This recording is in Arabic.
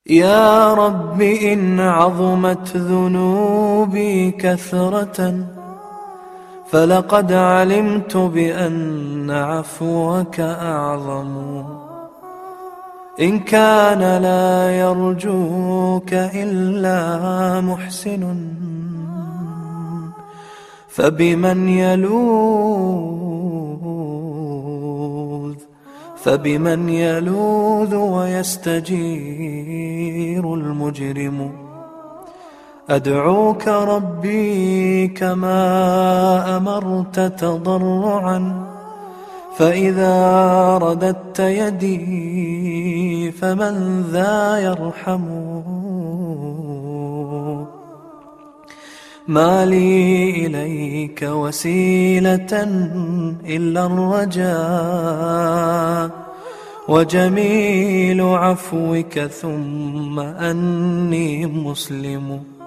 يا رب إن عظمت ذنوبي كثرة فلقد علمت بأن عفوك أعظم. إن كان لا يرجوك إلا محسن فبمن يلوذ ويستجير المجرم. أدعوك ربي كما أمرت تضرعا، فإذا رددت يدي فمن ذا يرحم. ما لي إليك وسيلة إلا الرجاء، وجميل عفوك ثم أني مسلم.